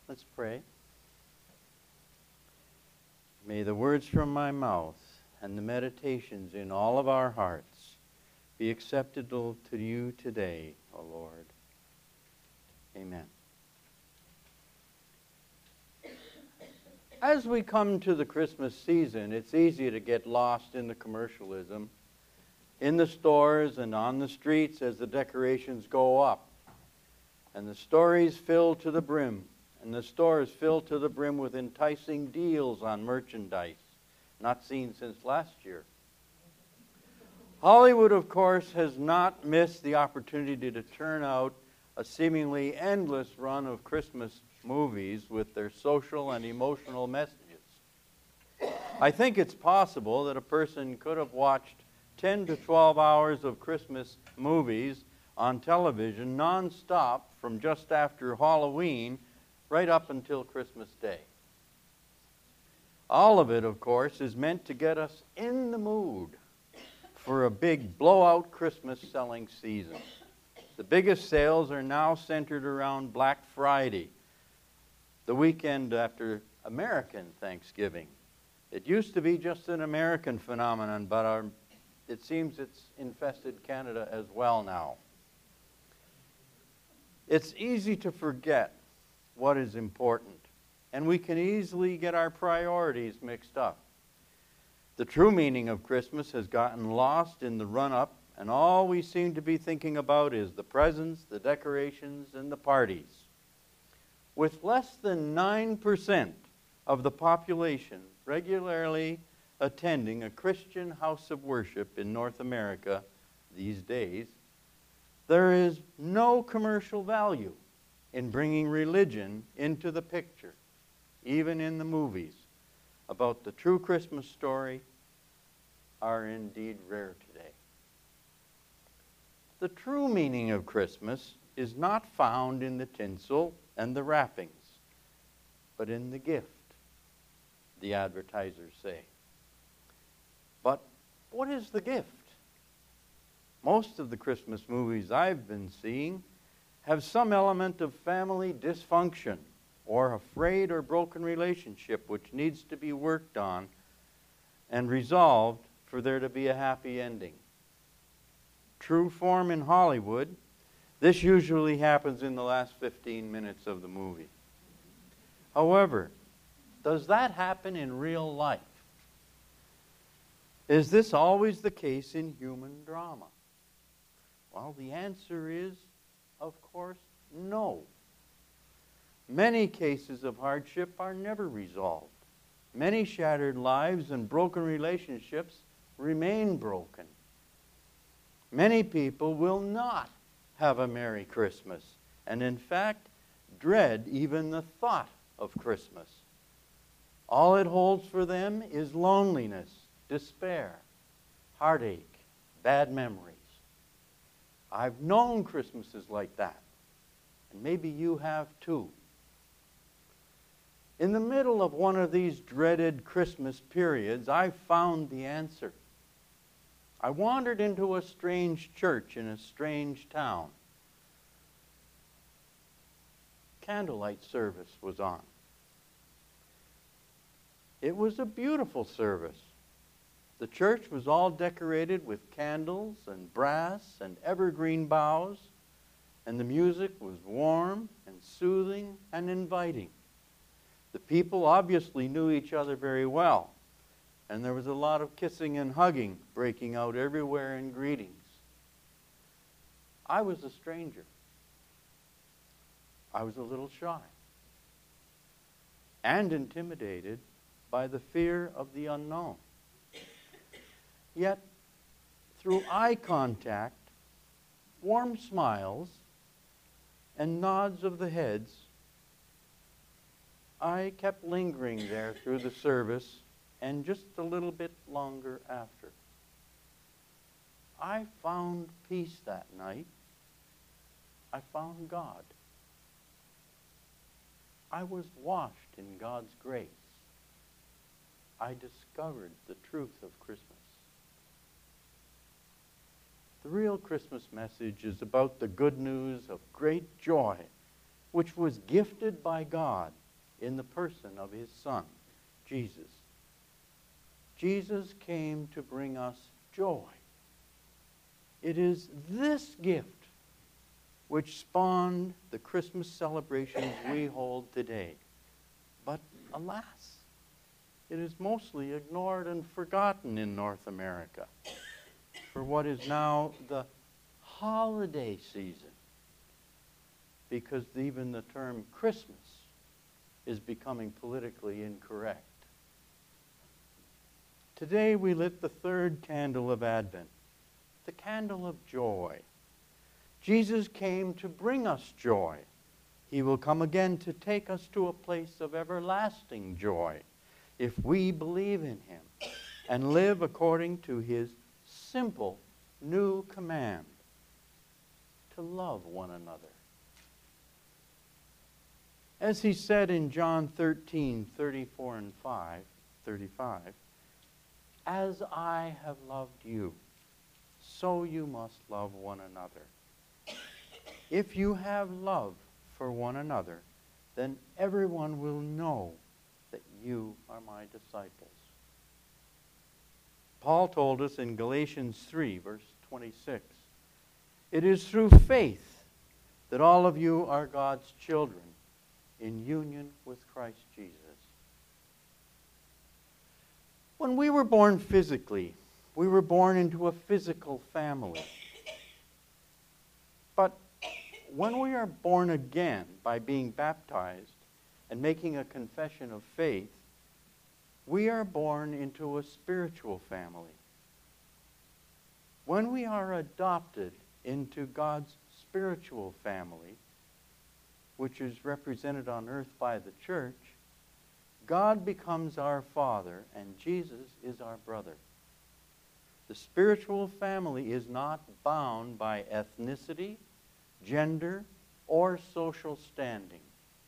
Let's pray. May the words from my mouth and the meditations in all of our hearts be acceptable to you today, O Lord. Amen. As we come to the Christmas season, it's easy to get lost in the commercialism in the stores and on the streets as the decorations go up. And the stories fill to the brim, and the stores fill to the brim with enticing deals on merchandise, not seen since last year. Hollywood, of course, has not missed the opportunity to turn out a seemingly endless run of Christmas movies with their social and emotional messages. I think it's possible that a person could have watched 10 to 12 hours of Christmas movies on television nonstop from just after Halloween right up until Christmas Day. All of it, of course, is meant to get us in the mood for a big blowout Christmas selling season. The biggest sales are now centered around Black Friday, the weekend after American Thanksgiving. It used to be just an American phenomenon, but it seems it's infested Canada as well now. It's easy to forget what is important, and we can easily get our priorities mixed up. The true meaning of Christmas has gotten lost in the run-up, and all we seem to be thinking about is the presents, the decorations, and the parties. With less than 9% of the population regularly attending a Christian house of worship in North America these days, there is no commercial value in bringing religion into the picture, even in the movies about the true Christmas story are indeed rare today. The true meaning of Christmas is not found in the tinsel and the wrappings, but in the gift, the advertisers say. But what is the gift? Most of the Christmas movies I've been seeing have some element of family dysfunction or a frayed or broken relationship which needs to be worked on and resolved for there to be a happy ending. True form in Hollywood, this usually happens in the last 15 minutes of the movie. However, does that happen in real life? Is this always the case in human drama? Well, the answer is, of course, no. Many cases of hardship are never resolved. Many shattered lives and broken relationships remain broken. Many people will not have a Merry Christmas, and in fact, dread even the thought of Christmas. All it holds for them is loneliness, despair, heartache, bad memories. I've known Christmases like that, and maybe you have too. In the middle of one of these dreaded Christmas periods, I found the answer. I wandered into a strange church in a strange town. Candlelight service was on. It was a beautiful service. The church was all decorated with candles and brass and evergreen boughs, and the music was warm and soothing and inviting. The people obviously knew each other very well, and there was a lot of kissing and hugging breaking out everywhere in greetings. I was a stranger. I was a little shy and intimidated by the fear of the unknown. Yet, through eye contact, warm smiles, and nods of the heads, I kept lingering there through the service and just a little bit longer after. I found peace that night. I found God. I was washed in God's grace. I discovered the truth of Christmas. The real Christmas message is about the good news of great joy which was gifted by God in the person of his Son, Jesus. Jesus came to bring us joy. It is this gift which spawned the Christmas celebrations we hold today. But alas, it is mostly ignored and forgotten in North America for what is now the holiday season, because even the term Christmas is becoming politically incorrect. Today we lit the third candle of Advent, the candle of joy. Jesus came to bring us joy. He will come again to take us to a place of everlasting joy if we believe in him and live according to his simple new command to love one another. As he said in John 13:34 and 35, as I have loved you, so you must love one another. If you have love for one another, then everyone will know that you are my disciples. Paul told us in Galatians 3, verse 26, it is through faith that all of you are God's children in union with Christ Jesus. When we were born physically, we were born into a physical family. But when we are born again by being baptized and making a confession of faith, we are born into a spiritual family. When we are adopted into God's spiritual family, which is represented on earth by the church, God becomes our Father and Jesus is our brother. The spiritual family is not bound by ethnicity, gender, or social standing.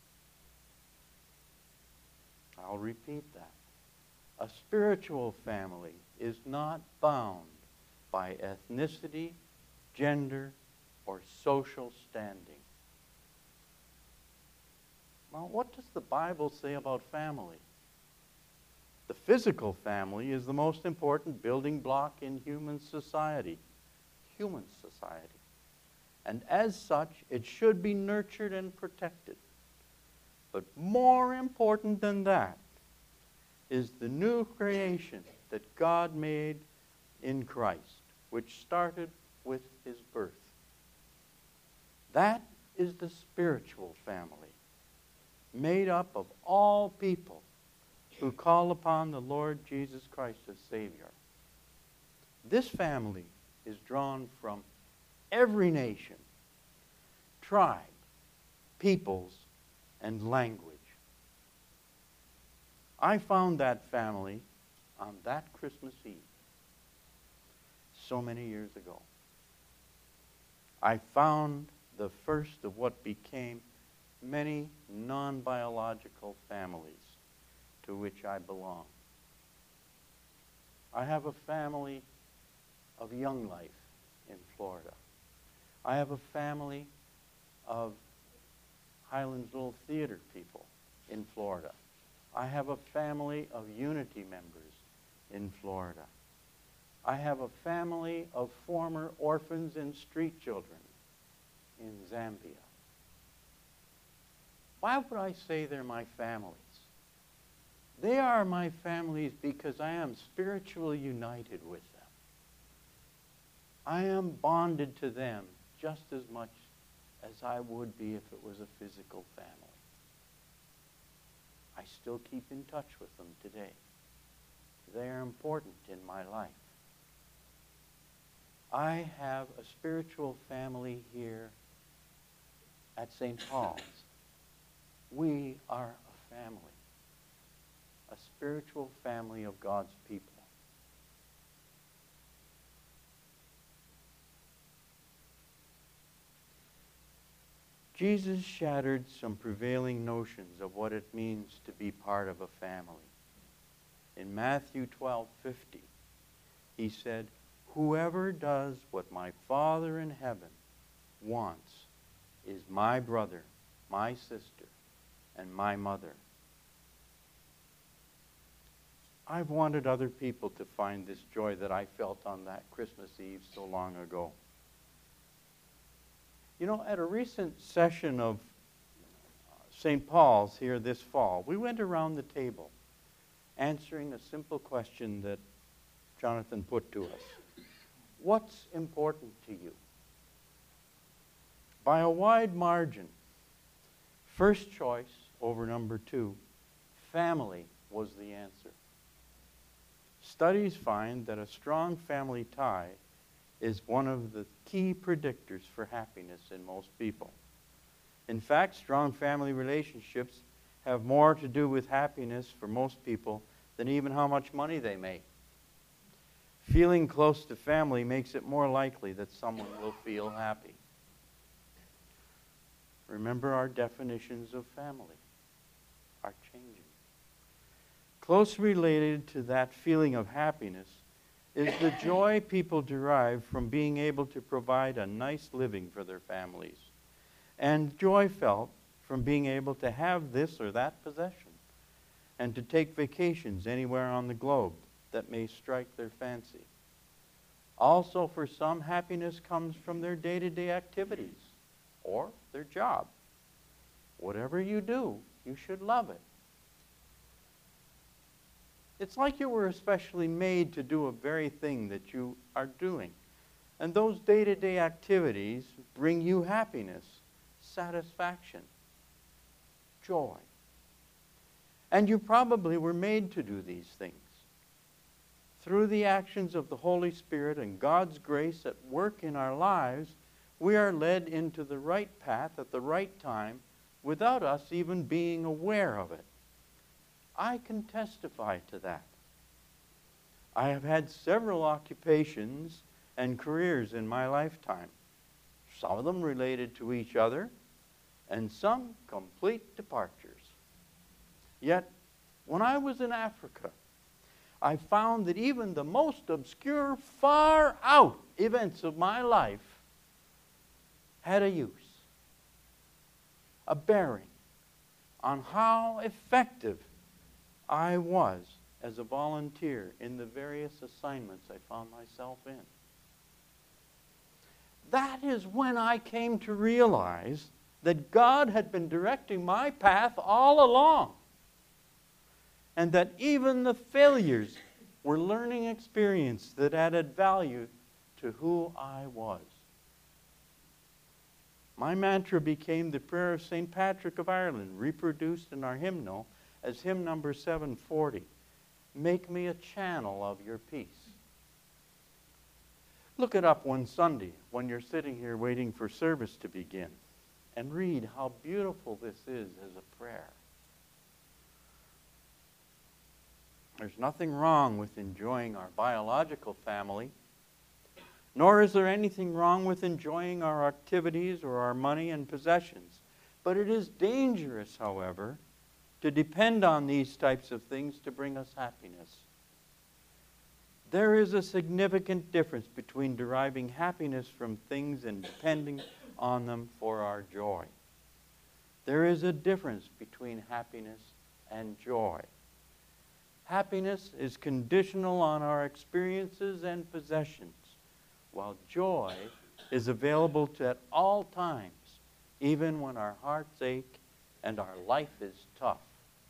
I'll repeat that. A spiritual family is not bound by ethnicity, gender, or social standing. Well, what does the Bible say about family? The physical family is the most important building block in human society. And as such, it should be nurtured and protected. But more important than that is the new creation that God made in Christ, which started with his birth. That is the spiritual family, made up of all people who call upon the Lord Jesus Christ as Savior. This family is drawn from every nation, tribe, peoples, and language. I found that family on that Christmas Eve so many years ago. I found the first of what became many non-biological families to which I belong. I have a family of Young Life in Florida. I have a family of Highlands Little Theater people in Florida. I have a family of Unity members in Florida. I have a family of former orphans and street children in Zambia. Why would I say they're my families? They are my families because I am spiritually united with them. I am bonded to them just as much as I would be if it was a physical family. I still keep in touch with them today. They are important in my life. I have a spiritual family here at St. Paul's. We are a family, a spiritual family of God's people. Jesus shattered some prevailing notions of what it means to be part of a family. In Matthew 12:50, he said, "Whoever does what my Father in heaven wants is my brother my sister, and my mother. I've wanted other people to find this joy that I felt on that Christmas Eve so long ago. You know, at a recent session of St. Paul's here this fall, we went around the table answering a simple question that Jonathan put to us. What's important to you? By a wide margin, first choice over number 2, family was the answer. Studies find that a strong family tie is one of the key predictors for happiness in most people. In fact, strong family relationships have more to do with happiness for most people than even how much money they make. Feeling close to family makes it more likely that someone will feel happy. Remember, our definitions of family are changing. Closely related to that feeling of happiness is the joy people derive from being able to provide a nice living for their families, and joy felt from being able to have this or that possession, and to take vacations anywhere on the globe that may strike their fancy. Also, for some, happiness comes from their day-to-day activities or their job. Whatever you do, you should love it. It's like you were especially made to do a very thing that you are doing. And those day-to-day activities bring you happiness, satisfaction, joy. And you probably were made to do these things. Through the actions of the Holy Spirit and God's grace at work in our lives, we are led into the right path at the right time without us even being aware of it. I can testify to that. I have had several occupations and careers in my lifetime, some of them related to each other, and some complete departures. Yet, when I was in Africa, I found that even the most obscure, far out events of my life had a use, a bearing on how effective I was as a volunteer in the various assignments I found myself in. That is when I came to realize that God had been directing my path all along, and that even the failures were learning experience that added value to who I was. My mantra became the prayer of St. Patrick of Ireland, reproduced in our hymnal as hymn number 740. Make me a channel of your peace. Look it up one Sunday when you're sitting here waiting for service to begin, and read how beautiful this is as a prayer. There's nothing wrong with enjoying our biological family, nor is there anything wrong with enjoying our activities or our money and possessions. But it is dangerous, however, to depend on these types of things to bring us happiness. There is a significant difference between deriving happiness from things and depending on them for our joy. There is a difference between happiness and joy. Happiness is conditional on our experiences and possessions, while joy is available at all times, even when our hearts ache and our life is tough.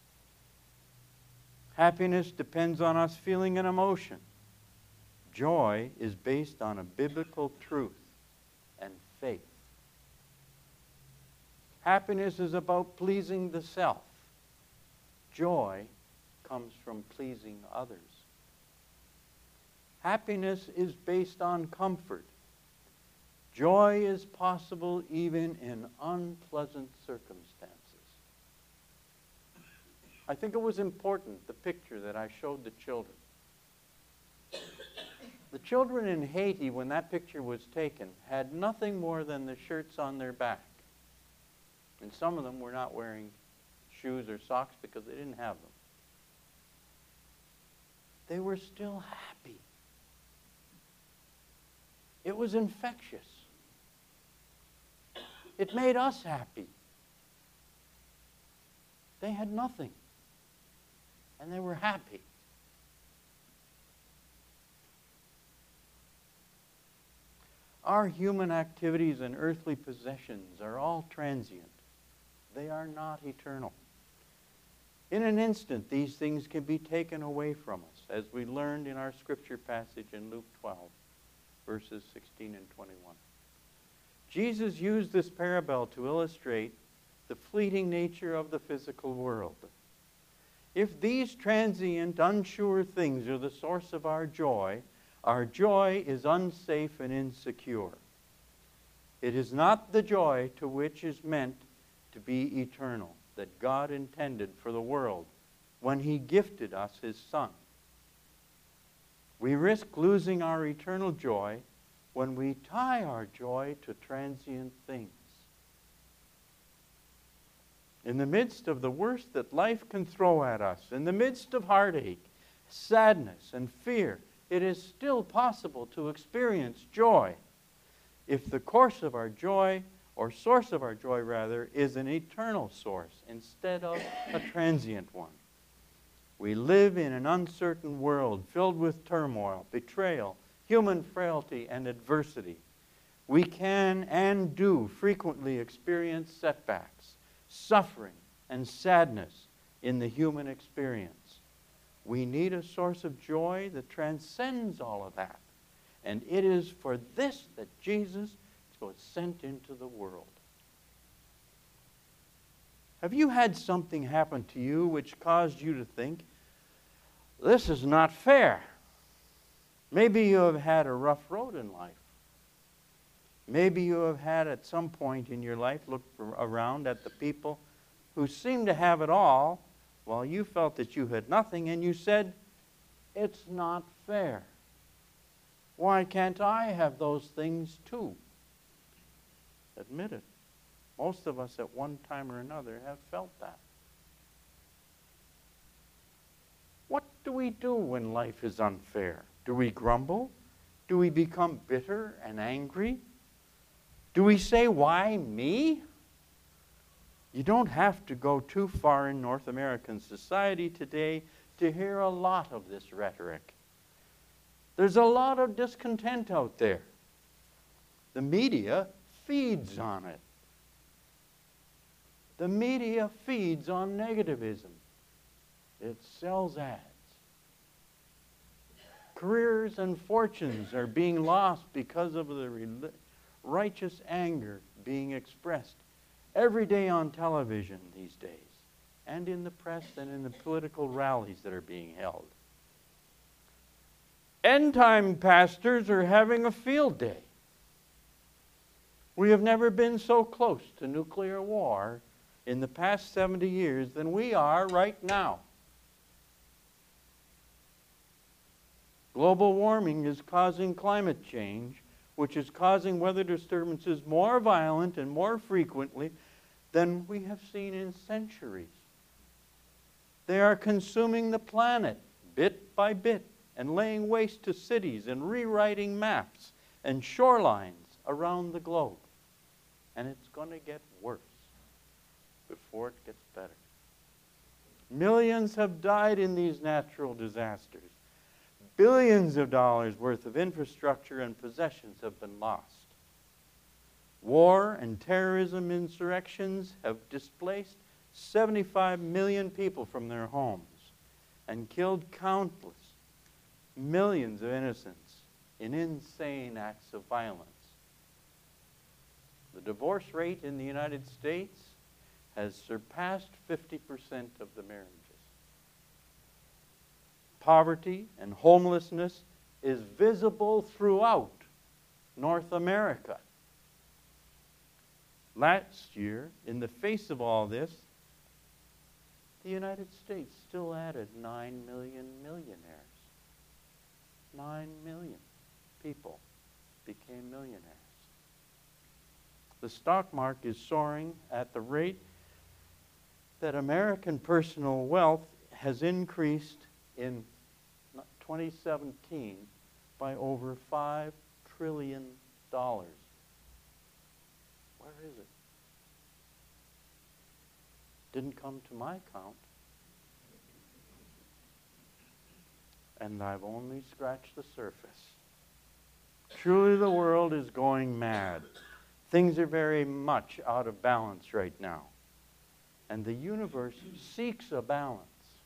Happiness depends on us feeling an emotion. Joy is based on a biblical truth and faith. Happiness is about pleasing the self. Joy comes from pleasing others. Happiness is based on comfort. Joy is possible even in unpleasant circumstances. I think it was important, the picture that I showed the children. The children in Haiti, when that picture was taken, had nothing more than the shirts on their back. And some of them were not wearing shoes or socks because they didn't have them. They were still happy. It was infectious. It made us happy. They had nothing. And they were happy. Our human activities and earthly possessions are all transient. They are not eternal. In an instant, these things can be taken away from us, as we learned in our scripture passage in Luke 12, verses 16 and 21. Jesus used this parable to illustrate the fleeting nature of the physical world. If these transient, unsure things are the source of our joy is unsafe and insecure. It is not the joy to which is meant to be eternal that God intended for the world when He gifted us His Son. We risk losing our eternal joy when we tie our joy to transient things. In the midst of the worst that life can throw at us, in the midst of heartache, sadness, and fear, it is still possible to experience joy if the course of our joy, or source of our joy rather, is an eternal source instead of a transient one. We live in an uncertain world filled with turmoil, betrayal, human frailty, and adversity. We can and do frequently experience setbacks, suffering, and sadness in the human experience. We need a source of joy that transcends all of that. And it is for this that Jesus was sent into the world. Have you had something happen to you which caused you to think, this is not fair? Maybe you have had a rough road in life. Maybe you have had at some point in your life looked around at the people who seemed to have it all while you felt that you had nothing, and you said, it's not fair. Why can't I have those things too? Admit it. Most of us at one time or another have felt that. What do we do when life is unfair? Do we grumble? Do we become bitter and angry? Do we say, why me? You don't have to go too far in North American society today to hear a lot of this rhetoric. There's a lot of discontent out there. The media feeds on it. The media feeds on negativism. It sells ads. Careers and fortunes are being lost because of the righteous anger being expressed every day on television these days, and in the press and in the political rallies that are being held. End-time pastors are having a field day. We have never been so close to nuclear war in the past 70 years than we are right now. Global warming is causing climate change, which is causing weather disturbances more violent and more frequently than we have seen in centuries. They are consuming the planet bit by bit and laying waste to cities and rewriting maps and shorelines around the globe. And it's going to get worse before it gets better. Millions have died in these natural disasters. Billions of dollars worth of infrastructure and possessions have been lost. War and terrorism insurrections have displaced 75 million people from their homes and killed countless millions of innocents in insane acts of violence. The divorce rate in the United States has surpassed 50% of the marriages. Poverty and homelessness is visible throughout North America. Last year, in the face of all this, the United States still added 9 million millionaires. 9 million people became millionaires. The stock market is soaring at the rate that American personal wealth has increased in 2017 by over $5 trillion. Where is it? Didn't come to my account. And I've only scratched the surface. Truly the world is going mad. Things are very much out of balance right now. And the universe seeks a balance.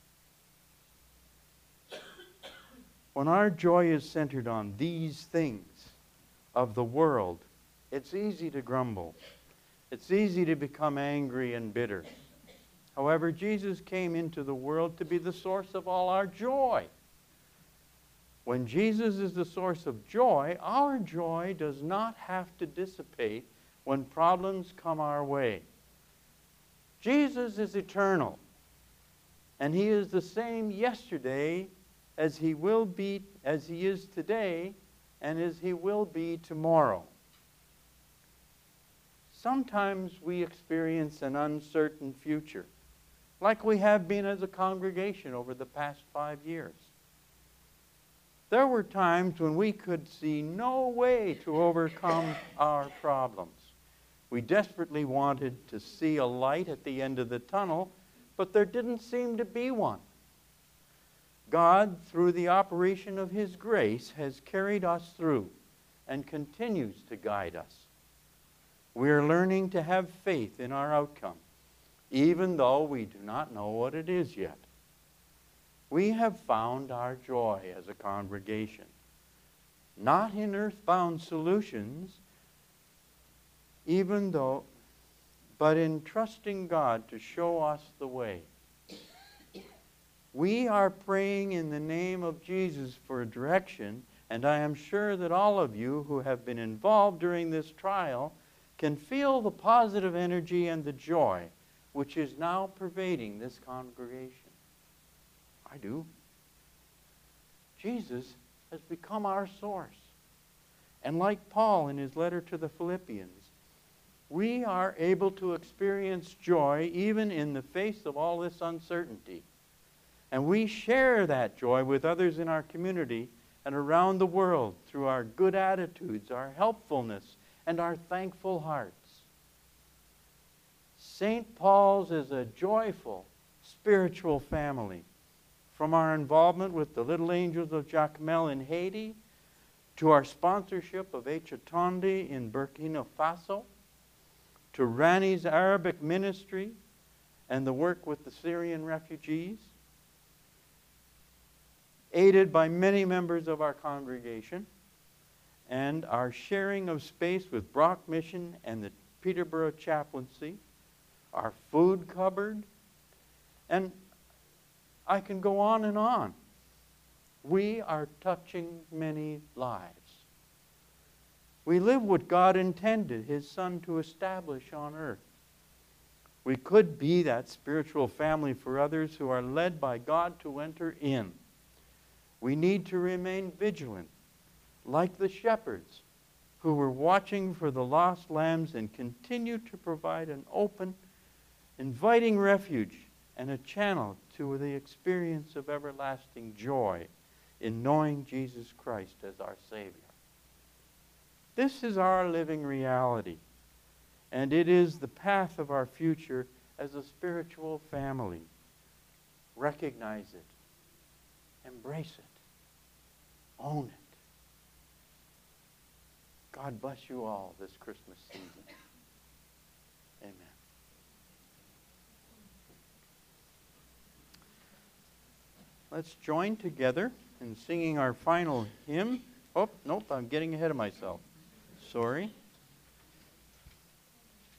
When our joy is centered on these things of the world, it's easy to grumble. It's easy to become angry and bitter. However, Jesus came into the world to be the source of all our joy. When Jesus is the source of joy, our joy does not have to dissipate when problems come our way. Jesus is eternal, and he is the same yesterday as he is today, and as he will be tomorrow. Sometimes we experience an uncertain future, like we have been as a congregation over the past 5 years. There were times when we could see no way to overcome our problems. We desperately wanted to see a light at the end of the tunnel, but there didn't seem to be one. God, through the operation of his grace, has carried us through and continues to guide us. We are learning to have faith in our outcome, even though we do not know what it is yet. We have found our joy as a congregation, not in earthbound solutions, but in trusting God to show us the way. We are praying in the name of Jesus for direction, and I am sure that all of you who have been involved during this trial can feel the positive energy and the joy which is now pervading this congregation. I do. Jesus has become our source. And like Paul in his letter to the Philippians, we are able to experience joy even in the face of all this uncertainty. And we share that joy with others in our community and around the world through our good attitudes, our helpfulness, and our thankful hearts. St. Paul's is a joyful spiritual family. From our involvement with the Little Angels of Jacmel in Haiti, to our sponsorship of Echatondi in Burkina Faso, to Rani's Arabic ministry and the work with the Syrian refugees, aided by many members of our congregation, and our sharing of space with Brock Mission and the Peterborough Chaplaincy, our food cupboard, and I can go on and on. We are touching many lives. We live what God intended his Son to establish on earth. We could be that spiritual family for others who are led by God to enter in. We need to remain vigilant, like the shepherds who were watching for the lost lambs, and continue to provide an open, inviting refuge and a channel to the experience of everlasting joy in knowing Jesus Christ as our Savior. This is our living reality, and it is the path of our future as a spiritual family. Recognize it. Embrace it. Own it. God bless you all this Christmas season. Amen. Let's join together in singing our final hymn. Oh, nope, I'm getting ahead of myself. Sorry.